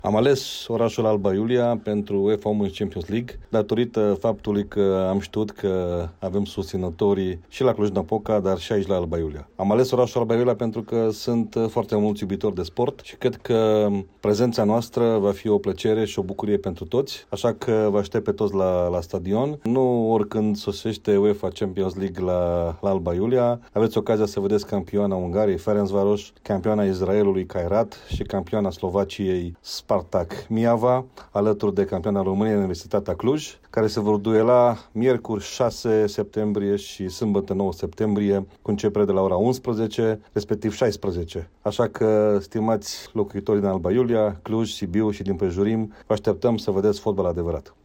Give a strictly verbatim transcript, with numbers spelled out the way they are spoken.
Am ales orașul Alba Iulia pentru UEFA Women's Champions League, datorită faptului că am știut că avem susținătorii și la Cluj-Napoca, dar și aici la Alba Iulia. Am ales orașul Alba Iulia pentru că sunt foarte mulți iubitori de sport și cred că prezența noastră va fi o plăcere și o bucurie pentru toți, așa că vă aștept pe toți la, la stadion. Nu oricând sosește UEFA Champions League la, la Alba Iulia, aveți ocazia să vedeți campioana Ungariei Ferencvaros, campioana Israelului Kairat și campioana Slovaciei Spartak Miava, alături de campioana României Universitatea Cluj, care se vor duela miercuri șase septembrie și sâmbătă nouă septembrie, cu începere de la ora unsprezece, respectiv șaisprezece. Așa că, stimați locuitorii din Alba Iulia, Cluj, Sibiu și din prejurim, vă așteptăm să vedeți fotbal adevărat.